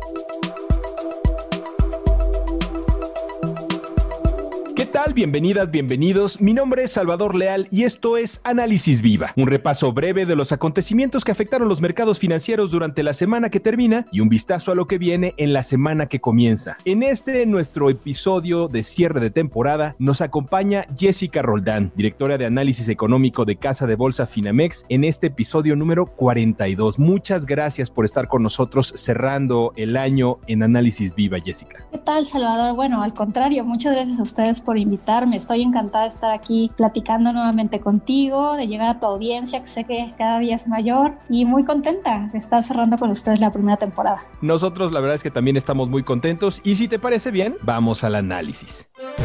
¿Qué tal? Bienvenidas, bienvenidos. Mi nombre es Salvador Leal y esto es Análisis Viva, un repaso breve de los acontecimientos que afectaron los mercados financieros durante la semana que termina y un vistazo a lo que viene en la semana que comienza. En nuestro episodio de cierre de temporada, nos acompaña Jessica Roldán, directora de análisis económico de Casa de Bolsa Finamex, en este episodio número 42. Muchas gracias por estar con nosotros cerrando el año en Análisis Viva, Jessica. ¿Qué tal, Salvador? Bueno, al contrario, muchas gracias a ustedes por invitarme. Estoy encantada de estar aquí platicando nuevamente contigo, de llegar a tu audiencia, que sé que cada día es mayor, y muy contenta de estar cerrando con ustedes la primera temporada. Nosotros la verdad es que también estamos muy contentos y si te parece bien, vamos al análisis.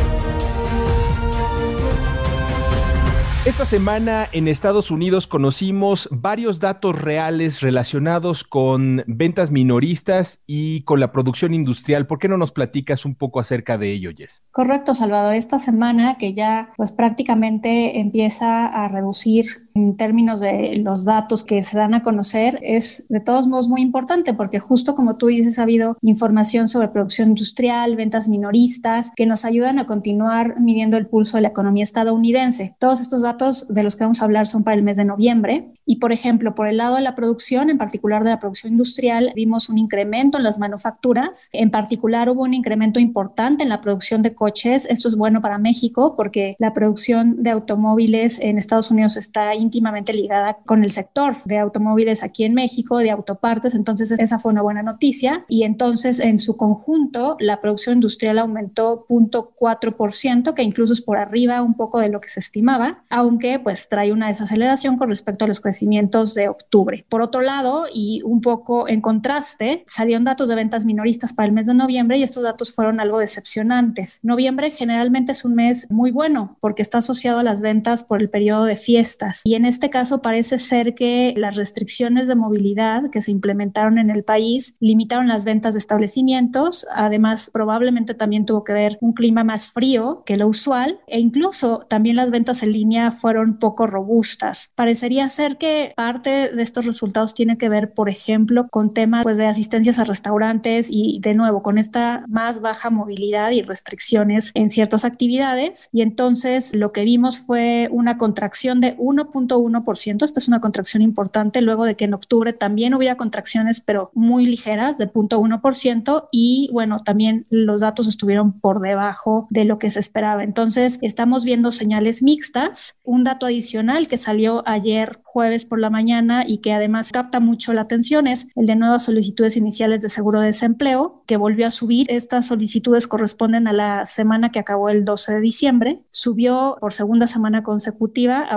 Esta semana en Estados Unidos conocimos varios datos reales relacionados con ventas minoristas y con la producción industrial. ¿Por qué no nos platicas un poco acerca de ello, Jess? Correcto, Salvador. Esta semana que ya pues prácticamente empieza a reducir en términos de los datos que se dan a conocer, es de todos modos muy importante porque justo como tú dices, ha habido información sobre producción industrial, ventas minoristas, que nos ayudan a continuar midiendo el pulso de la economía estadounidense. Todos estos datos de los que vamos a hablar son para el mes de noviembre. Y, por ejemplo, por el lado de la producción, en particular de la producción industrial, vimos un incremento en las manufacturas. En particular, hubo un incremento importante en la producción de coches. Esto es bueno para México porque la producción de automóviles en Estados Unidos está íntimamente ligada con el sector de automóviles aquí en México, de autopartes. Entonces, esa fue una buena noticia. Y entonces, en su conjunto, la producción industrial aumentó 0.4%, que incluso es por arriba un poco de lo que se estimaba, aunque pues trae una desaceleración con respecto a los crecimientos de octubre. Por otro lado, y un poco en contraste, salieron datos de ventas minoristas para el mes de noviembre y estos datos fueron algo decepcionantes. Noviembre generalmente es un mes muy bueno porque está asociado a las ventas por el periodo de fiestas y en este caso parece ser que las restricciones de movilidad que se implementaron en el país limitaron las ventas de establecimientos. Además, probablemente también tuvo que ver un clima más frío que lo usual e incluso también las ventas en línea fueron poco robustas. Parecería ser que parte de estos resultados tiene que ver, por ejemplo, con temas pues, de asistencias a restaurantes y, de nuevo, con esta más baja movilidad y restricciones en ciertas actividades. Y entonces lo que vimos fue una contracción de 1.1%. Esta es una contracción importante, luego de que en octubre también hubiera contracciones, pero muy ligeras, de 0.1%. Y, bueno, también los datos estuvieron por debajo de lo que se esperaba. Entonces, estamos viendo señales mixtas. Un dato adicional que salió ayer jueves por la mañana y que además capta mucho la atención es el de nuevas solicitudes iniciales de seguro de desempleo, que volvió a subir. Estas solicitudes corresponden a la semana que acabó el 12 de diciembre. Subió por segunda semana consecutiva a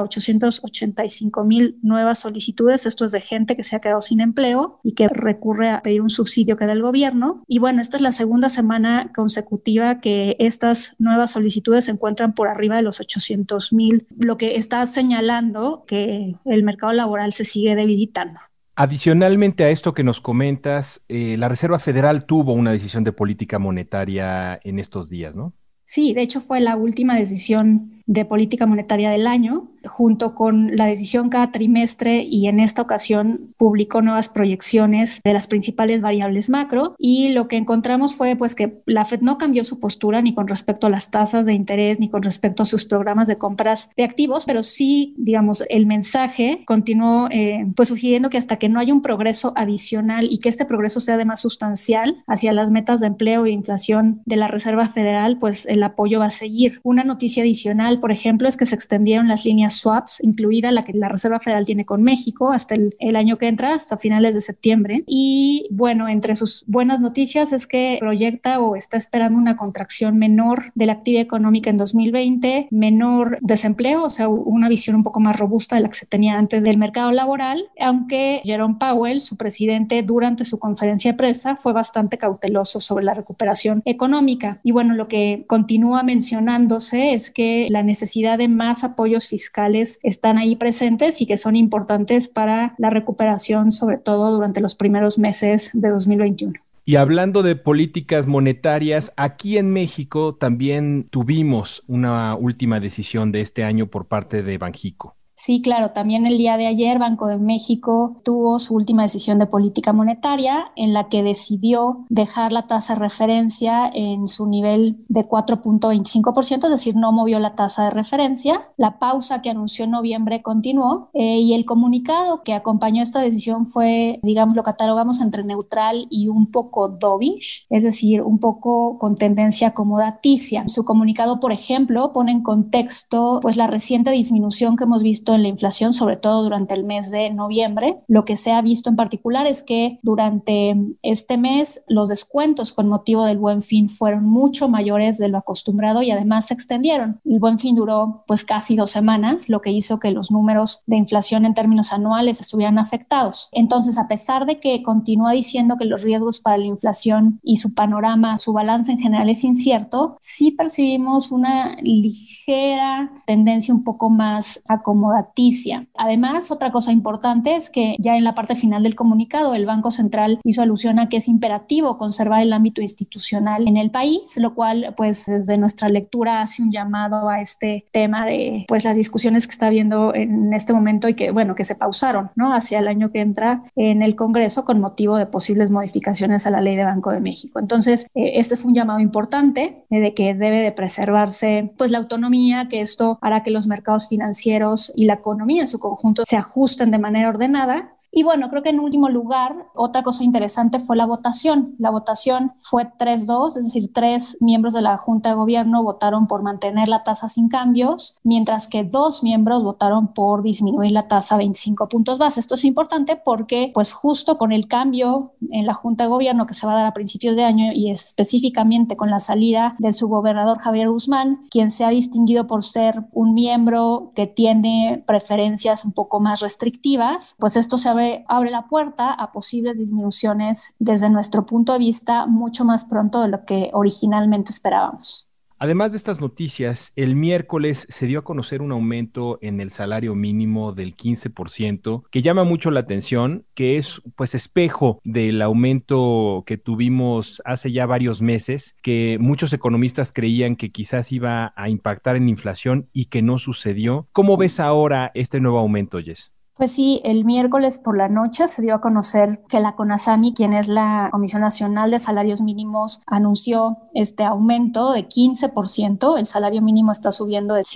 885,000 nuevas solicitudes. Esto es de gente que se ha quedado sin empleo y que recurre a pedir un subsidio que da el gobierno. Y bueno, esta es la segunda semana consecutiva que estas nuevas solicitudes se encuentran por arriba de los 800,000, lo que está señalando que el mercado laboral se sigue debilitando. Adicionalmente a esto que nos comentas, la Reserva Federal tuvo una decisión de política monetaria en estos días, ¿no? Sí, de hecho fue la última decisión de política monetaria del año, junto con la decisión cada trimestre y en esta ocasión publicó nuevas proyecciones de las principales variables macro y lo que encontramos fue pues que la Fed no cambió su postura ni con respecto a las tasas de interés ni con respecto a sus programas de compras de activos, pero sí, digamos, el mensaje continuó pues sugiriendo que hasta que no haya un progreso adicional y que este progreso sea además sustancial hacia las metas de empleo e inflación de la Reserva Federal, pues el apoyo va a seguir. Una noticia adicional, por ejemplo, es que se extendieron las líneas swaps, incluida la que la Reserva Federal tiene con México hasta el año que entra, hasta finales de septiembre. Y bueno, entre sus buenas noticias es que proyecta o está esperando una contracción menor de la actividad económica en 2020, menor desempleo, o sea, una visión un poco más robusta de la que se tenía antes del mercado laboral, aunque Jerome Powell, su presidente, durante su conferencia de prensa fue bastante cauteloso sobre la recuperación económica. Y bueno, lo que continúa mencionándose es que la necesidad de más apoyos fiscales están ahí presentes y que son importantes para la recuperación, sobre todo durante los primeros meses de 2021. Y hablando de políticas monetarias, aquí en México también tuvimos una última decisión de este año por parte de Banxico. Sí, claro. También el día de ayer Banco de México tuvo su última decisión de política monetaria en la que decidió dejar la tasa de referencia en su nivel de 4.25%, es decir, no movió la tasa de referencia. La pausa que anunció en noviembre continuó y el comunicado que acompañó esta decisión fue, digamos, lo catalogamos entre neutral y un poco dovish, es decir, un poco con tendencia acomodaticia. Su comunicado, por ejemplo, pone en contexto pues la reciente disminución que hemos visto en la inflación, sobre todo durante el mes de noviembre. Lo que se ha visto en particular es que durante este mes los descuentos con motivo del Buen Fin fueron mucho mayores de lo acostumbrado y además se extendieron. El Buen Fin duró pues casi 2 semanas, lo que hizo que los números de inflación en términos anuales estuvieran afectados. Entonces, a pesar de que continúa diciendo que los riesgos para la inflación y su panorama, su balance en general es incierto, sí percibimos una ligera tendencia un poco más acomodada. Además, otra cosa importante es que ya en la parte final del comunicado el Banco Central hizo alusión a que es imperativo conservar el ámbito institucional en el país, lo cual pues desde nuestra lectura hace un llamado a este tema de pues las discusiones que está habiendo en este momento y que bueno, que se pausaron, ¿no? Hacia el año que entra en el Congreso con motivo de posibles modificaciones a la ley de Banco de México. Entonces, este fue un llamado importante de que debe de preservarse pues la autonomía, que esto hará que los mercados financieros y la economía en su conjunto se ajusten de manera ordenada. Y bueno, creo que en último lugar, otra cosa interesante fue la votación. La votación fue 3-2, es decir, 3 miembros de la Junta de Gobierno votaron por mantener la tasa sin cambios, mientras que 2 miembros votaron por disminuir la tasa a 25 puntos base. Esto es importante porque, pues justo con el cambio en la Junta de Gobierno que se va a dar a principios de año y específicamente con la salida del subgobernador Javier Guzmán, quien se ha distinguido por ser un miembro que tiene preferencias un poco más restrictivas, pues esto se abre la puerta a posibles disminuciones desde nuestro punto de vista mucho más pronto de lo que originalmente esperábamos. Además de estas noticias, el miércoles se dio a conocer un aumento en el salario mínimo del 15%, que llama mucho la atención, que es pues espejo del aumento que tuvimos hace ya varios meses, que muchos economistas creían que quizás iba a impactar en inflación y que no sucedió. ¿Cómo ves ahora este nuevo aumento, Jess? Pues sí, el miércoles por la noche se dio a conocer que la CONASAMI, quien es la Comisión Nacional de Salarios Mínimos, anunció este aumento de 15%. El salario mínimo está subiendo de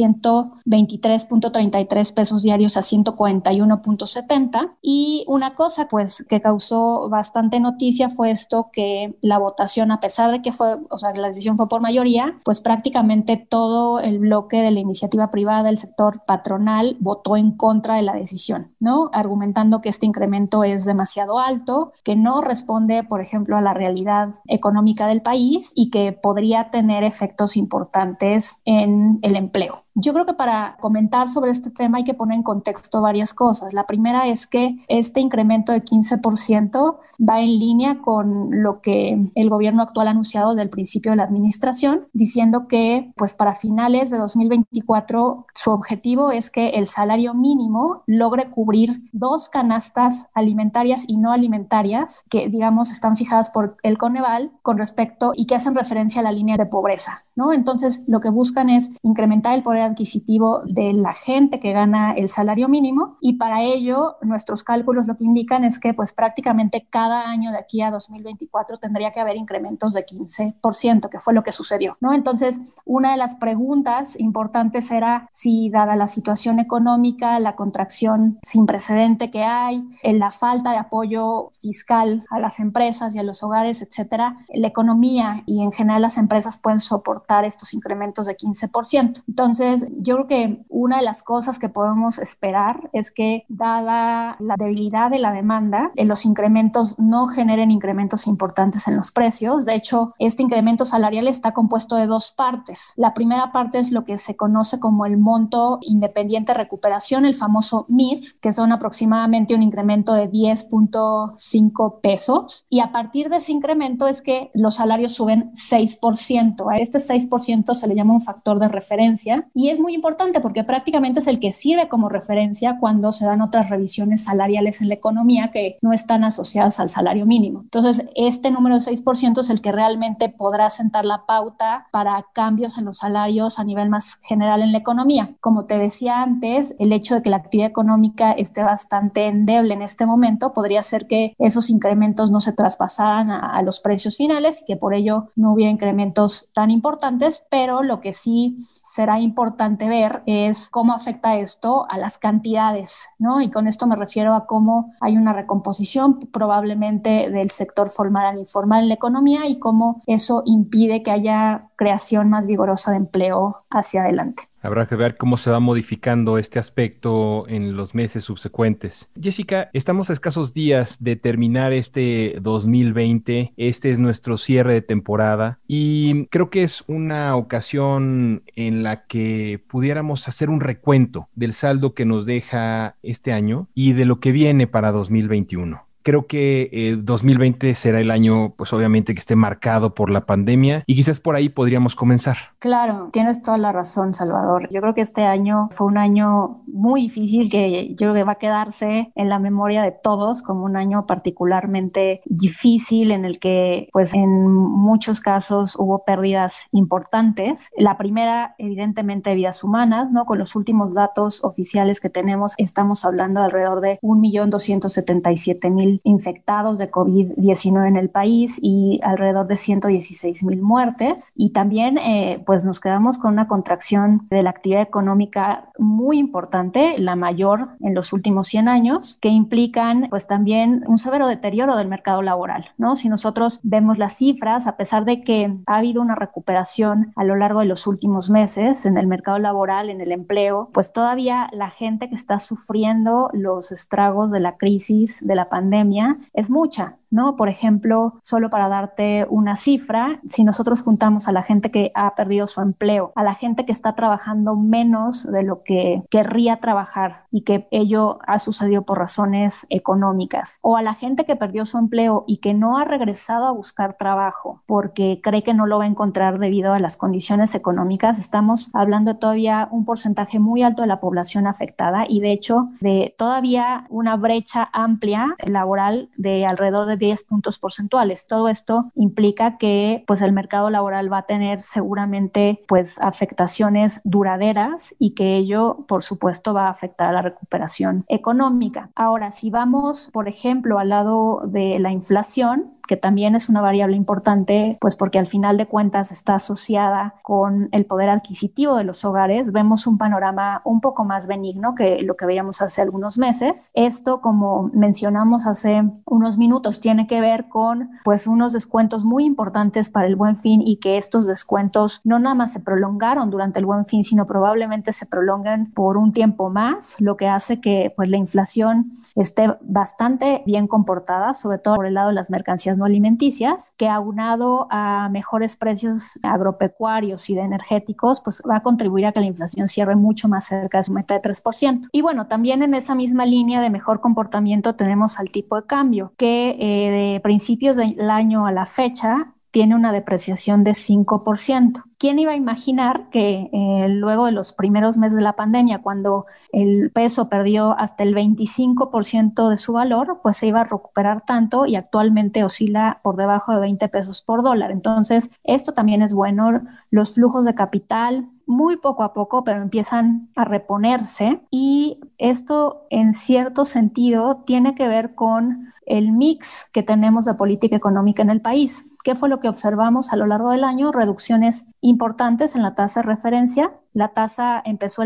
123.33 pesos diarios a 141.70. Y una cosa pues que causó bastante noticia fue esto, que la votación, a pesar de que la decisión fue por mayoría, pues prácticamente todo el bloque de la iniciativa privada del sector patronal votó en contra de la decisión, ¿no? Argumentando que este incremento es demasiado alto, que no responde, por ejemplo, a la realidad económica del país y que podría tener efectos importantes en el empleo. Yo creo que para comentar sobre este tema hay que poner en contexto varias cosas. La primera es que este incremento de 15% va en línea con lo que el gobierno actual ha anunciado desde el principio de la administración, diciendo que pues para finales de 2024 su objetivo es que el salario mínimo logre cubrir 2 canastas alimentarias y no alimentarias que, digamos, están fijadas por el Coneval con respecto y que hacen referencia a la línea de pobreza, ¿no? Entonces, lo que buscan es incrementar el poder adquisitivo de la gente que gana el salario mínimo, y para ello nuestros cálculos lo que indican es que pues prácticamente cada año de aquí a 2024 tendría que haber incrementos de 15%, que fue lo que sucedió, ¿no? Entonces, una de las preguntas importantes era si, dada la situación económica, la contracción sin precedente que hay, la falta de apoyo fiscal a las empresas y a los hogares, etcétera, la economía y en general las empresas pueden soportar estos incrementos de 15%. Entonces, yo creo que una de las cosas que podemos esperar es que, dada la debilidad de la demanda, los incrementos no generen incrementos importantes en los precios. De hecho, este incremento salarial está compuesto de 2 partes. La primera parte es lo que se conoce como el monto independiente de recuperación, el famoso MIR, que son aproximadamente un incremento de 10.5 pesos. Y a partir de ese incremento es que los salarios suben 6%. A este 6% se le llama un factor de referencia y es muy importante porque prácticamente es el que sirve como referencia cuando se dan otras revisiones salariales en la economía que no están asociadas al salario mínimo. Entonces, este número de 6% es el que realmente podrá sentar la pauta para cambios en los salarios a nivel más general en la economía. Como te decía antes, el hecho de que la actividad económica esté bastante endeble en este momento podría ser que esos incrementos no se traspasaran a los precios finales y que por ello no hubiera incrementos tan importantes, pero lo que sí será importante ver es cómo afecta esto a las cantidades, ¿no? Y con esto me refiero a cómo hay una recomposición probablemente del sector formal al informal en la economía y cómo eso impide que haya creación más vigorosa de empleo hacia adelante. Habrá que ver cómo se va modificando este aspecto en los meses subsecuentes. Jessica, estamos a escasos días de terminar este 2020. Este es nuestro cierre de temporada y creo que es una ocasión en la que pudiéramos hacer un recuento del saldo que nos deja este año y de lo que viene para 2021. Creo que 2020 será el año, pues obviamente que esté marcado por la pandemia y quizás por ahí podríamos comenzar. Claro, tienes toda la razón, Salvador. Yo creo que este año fue un año muy difícil que yo creo que va a quedarse en la memoria de todos como un año particularmente difícil en el que, pues, en muchos casos hubo pérdidas importantes. La primera, evidentemente, de vidas humanas, ¿no? Con los últimos datos oficiales que tenemos, estamos hablando de alrededor de 1.277.000 infectados de COVID-19 en el país y alrededor de 116.000 muertes. Y también, pues nos quedamos con una contracción de la actividad económica muy importante, la mayor en los últimos 100 años, que implican pues también un severo deterioro del mercado laboral, ¿no? Si nosotros vemos las cifras, a pesar de que ha habido una recuperación a lo largo de los últimos meses en el mercado laboral, en el empleo, pues todavía la gente que está sufriendo los estragos de la crisis, de la pandemia, es mucha, ¿no? Por ejemplo, solo para darte una cifra, si nosotros juntamos a la gente que ha perdido su empleo, a la gente que está trabajando menos de lo que querría trabajar y que ello ha sucedido por razones económicas, o a la gente que perdió su empleo y que no ha regresado a buscar trabajo porque cree que no lo va a encontrar debido a las condiciones económicas, estamos hablando de todavía un porcentaje muy alto de la población afectada y de hecho de todavía una brecha amplia laboral de alrededor de 10 puntos porcentuales. Todo esto implica que pues el mercado laboral va a tener seguramente pues afectaciones duraderas y que ello por supuesto va a afectar a la recuperación económica. Ahora, si vamos por ejemplo al lado de la inflación, que también es una variable importante, pues porque al final de cuentas está asociada con el poder adquisitivo de los hogares, vemos un panorama un poco más benigno que lo que veíamos hace algunos meses. Esto, como mencionamos hace unos minutos, tiene que ver con pues unos descuentos muy importantes para el Buen Fin y que estos descuentos no nada más se prolongaron durante el Buen Fin, sino probablemente se prolonguen por un tiempo más, lo que hace que pues la inflación esté bastante bien comportada, sobre todo por el lado de las mercancías no alimenticias, que aunado a mejores precios agropecuarios y de energéticos, pues va a contribuir a que la inflación cierre mucho más cerca de su meta de 3%. Y bueno, también en esa misma línea de mejor comportamiento tenemos al tipo de cambio, que de principios del año a la fecha tiene una depreciación de 5%. ¿Quién iba a imaginar que luego de los primeros meses de la pandemia, cuando el peso perdió hasta el 25% de su valor, pues se iba a recuperar tanto y actualmente oscila por debajo de 20 pesos por dólar? Entonces, esto también es bueno. Los flujos de capital, muy poco a poco, pero empiezan a reponerse y esto en cierto sentido tiene que ver con el mix que tenemos de política económica en el país. ¿Qué fue lo que observamos a lo largo del año? Reducciones importantes en la tasa de referencia. La tasa empezó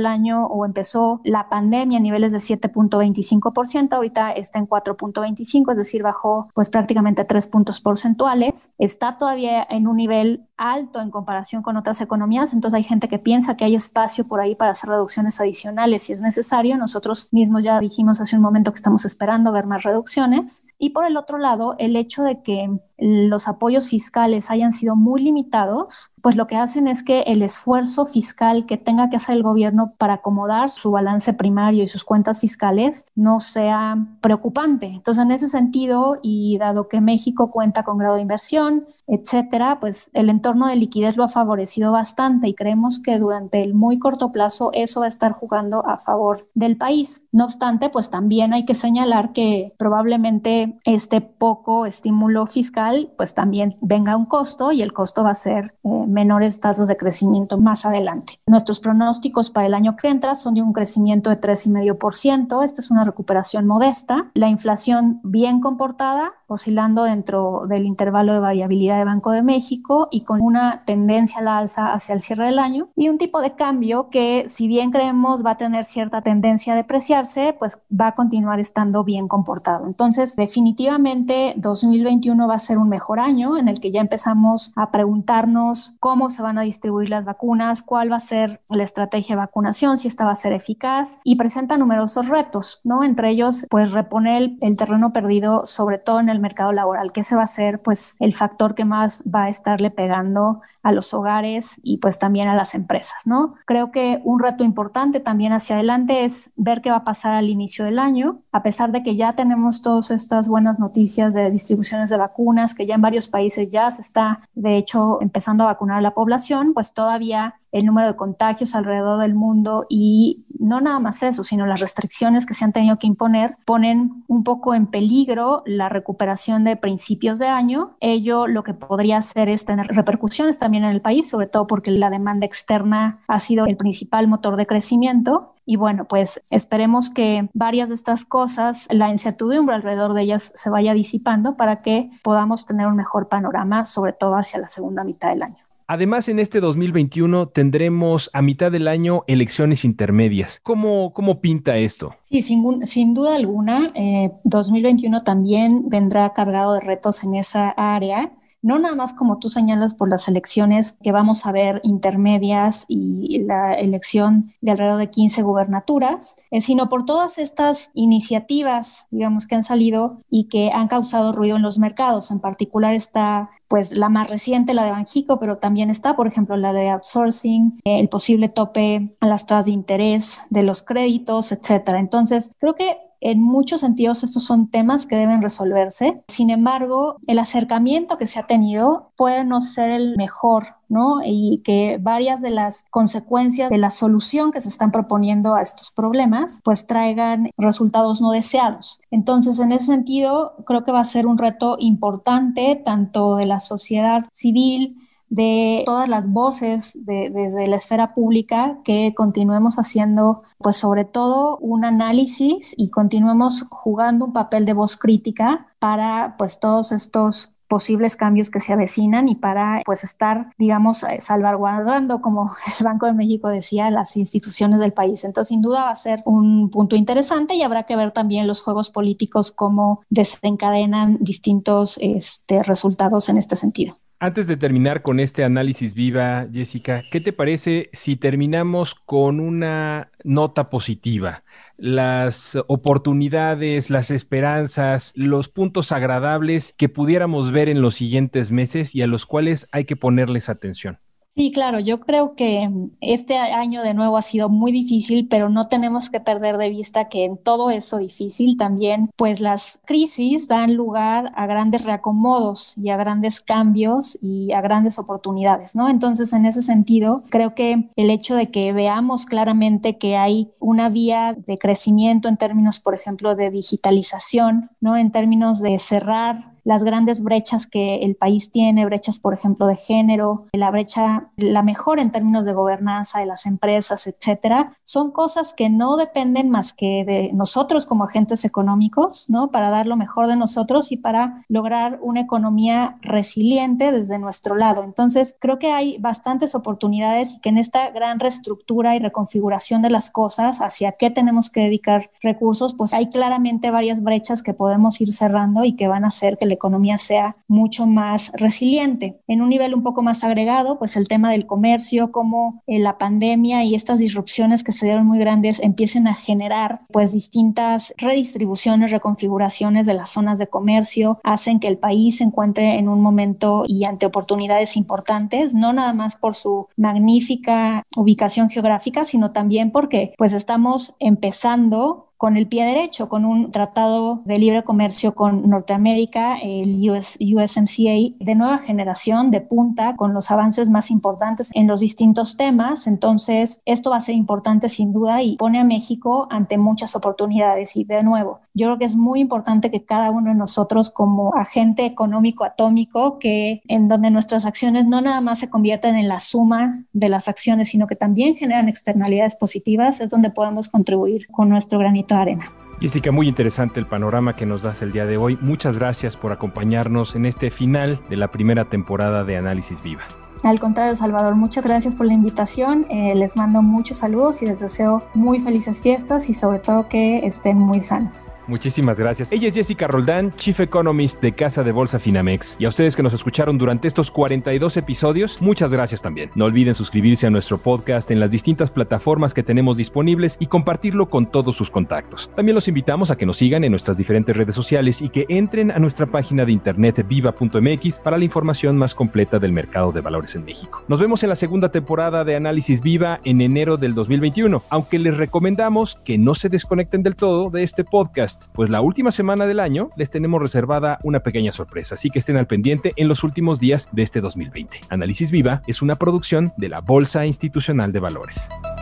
la pandemia a niveles de 7.25%, ahorita está en 4.25%, es decir, bajó pues prácticamente 3 puntos porcentuales. Está todavía en un nivel alto en comparación con otras economías, entonces hay gente que piensa que hay espacio por ahí para hacer reducciones adicionales si es necesario. Nosotros mismos ya dijimos hace un momento que estamos esperando ver más reducciones. Y por el otro lado, el hecho de que los apoyos fiscales hayan sido muy limitados, pues lo que hacen es que el esfuerzo fiscal que tenga que hacer el gobierno para acomodar su balance primario y sus cuentas fiscales no sea preocupante. Entonces, en ese sentido, y dado que México cuenta con grado de inversión, etcétera, pues el entorno de liquidez lo ha favorecido bastante y creemos que durante el muy corto plazo eso va a estar jugando a favor del país. No obstante, pues también hay que señalar que probablemente este poco estímulo fiscal pues también venga a un costo y el costo va a ser menores tasas de crecimiento más adelante. Nuestros pronósticos para el año que entra son de un crecimiento de 3,5%. Esta es una recuperación modesta. La inflación bien comportada, oscilando dentro del intervalo de variabilidad de Banco de México y con una tendencia a la alza hacia el cierre del año, y un tipo de cambio que, si bien creemos va a tener cierta tendencia a depreciarse, pues va a continuar estando bien comportado. Entonces, definitivamente 2021 va a ser un mejor año en el que ya empezamos a preguntarnos cómo se van a distribuir las vacunas, cuál va a ser la estrategia de vacunación, si esta va a ser eficaz, y presenta numerosos retos, ¿no? Entre ellos, pues reponer el terreno perdido, sobre todo en el mercado laboral, que ese va a ser pues el factor que más va a estarle pegando a los hogares y pues también a las empresas, ¿no? Creo que un reto importante también hacia adelante es ver qué va a pasar al inicio del año, a pesar de que ya tenemos todas estas buenas noticias de distribuciones de vacunas, que ya en varios países ya se está, de hecho, empezando a vacunar a la población, pues todavía el número de contagios alrededor del mundo y no nada más eso, sino las restricciones que se han tenido que imponer ponen un poco en peligro la recuperación de principios de año. Ello lo que podría hacer es tener repercusiones también en el país, sobre todo porque la demanda externa ha sido el principal motor de crecimiento. Y bueno, pues esperemos que varias de estas cosas, la incertidumbre alrededor de ellas se vaya disipando para que podamos tener un mejor panorama, sobre todo hacia la segunda mitad del año. Además, en este 2021 tendremos a mitad del año elecciones intermedias. ¿Cómo pinta esto? Sí, sin duda alguna, 2021 también vendrá cargado de retos en esa área. No nada más como tú señalas por las elecciones que vamos a ver intermedias y la elección de alrededor de 15 gubernaturas, sino por todas estas iniciativas, digamos, que han salido y que han causado ruido en los mercados. En particular está pues la más reciente, la de Banxico, pero también está, por ejemplo, la de outsourcing, el posible tope a las tasas de interés de los créditos, etcétera. Entonces, creo que en muchos sentidos estos son temas que deben resolverse. Sin embargo, el acercamiento que se ha tenido puede no ser el mejor, ¿no? Y que varias de las consecuencias de la solución que se están proponiendo a estos problemas, pues traigan resultados no deseados. Entonces, en ese sentido, creo que va a ser un reto importante, tanto de la sociedad civil, de todas las voces desde la esfera pública, que continuemos haciendo, pues sobre todo, un análisis y continuemos jugando un papel de voz crítica para, pues, todos estos posibles cambios que se avecinan y para pues estar, digamos, salvaguardando, como el Banco de México decía, las instituciones del país. Entonces, sin duda va a ser un punto interesante y habrá que ver también los juegos políticos cómo desencadenan distintos resultados en este sentido. Antes de terminar con este análisis viva, Jessica, ¿qué te parece si terminamos con una nota positiva? Las oportunidades, las esperanzas, los puntos agradables que pudiéramos ver en los siguientes meses y a los cuales hay que ponerles atención. Sí, claro, yo creo que este año de nuevo ha sido muy difícil, pero no tenemos que perder de vista que en todo eso difícil también, pues las crisis dan lugar a grandes reacomodos y a grandes cambios y a grandes oportunidades, ¿no? Entonces, en ese sentido, creo que el hecho de que veamos claramente que hay una vía de crecimiento en términos, por ejemplo, de digitalización, ¿no? En términos de cerrar las grandes brechas que el país tiene, brechas, por ejemplo, de género, la brecha, la mejora en términos de gobernanza de las empresas, etcétera, son cosas que no dependen más que de nosotros como agentes económicos, ¿no? Para dar lo mejor de nosotros y para lograr una economía resiliente desde nuestro lado. Entonces, creo que hay bastantes oportunidades y que en esta gran reestructura y reconfiguración de las cosas, hacia qué tenemos que dedicar recursos, pues hay claramente varias brechas que podemos ir cerrando y que van a hacer que el economía sea mucho más resiliente. En un nivel un poco más agregado, pues el tema del comercio, como la pandemia y estas disrupciones que se dieron muy grandes empiecen a generar pues distintas redistribuciones, reconfiguraciones de las zonas de comercio, hacen que el país se encuentre en un momento y ante oportunidades importantes, no nada más por su magnífica ubicación geográfica, sino también porque pues estamos empezando con el pie derecho, con un tratado de libre comercio con Norteamérica, el USMCA, de nueva generación, de punta, con los avances más importantes en los distintos temas. Entonces, esto va a ser importante sin duda y pone a México ante muchas oportunidades. Y de nuevo, yo creo que es muy importante que cada uno de nosotros como agente económico atómico, que en donde nuestras acciones no nada más se convierten en la suma de las acciones, sino que también generan externalidades positivas, es donde podemos contribuir con nuestro granito de arena. Jessica, muy interesante el panorama que nos das el día de hoy. Muchas gracias por acompañarnos en este final de la primera temporada de Análisis Viva. Al contrario, Salvador, muchas gracias por la invitación. Les mando muchos saludos y les deseo muy felices fiestas y sobre todo que estén muy sanos. Muchísimas gracias. Ella es Jessica Roldán, Chief Economist de Casa de Bolsa Finamex. Y a ustedes que nos escucharon durante estos 42 episodios, muchas gracias también. No olviden suscribirse a nuestro podcast en las distintas plataformas que tenemos disponibles y compartirlo con todos sus contactos. También los invitamos a que nos sigan en nuestras diferentes redes sociales y que entren a nuestra página de internet viva.mx para la información más completa del mercado de valores en México. Nos vemos en la segunda temporada de Análisis Viva en enero del 2021, aunque les recomendamos que no se desconecten del todo de este podcast, pues la última semana del año les tenemos reservada una pequeña sorpresa, así que estén al pendiente en los últimos días de este 2020. Análisis Viva es una producción de la Bolsa Institucional de Valores.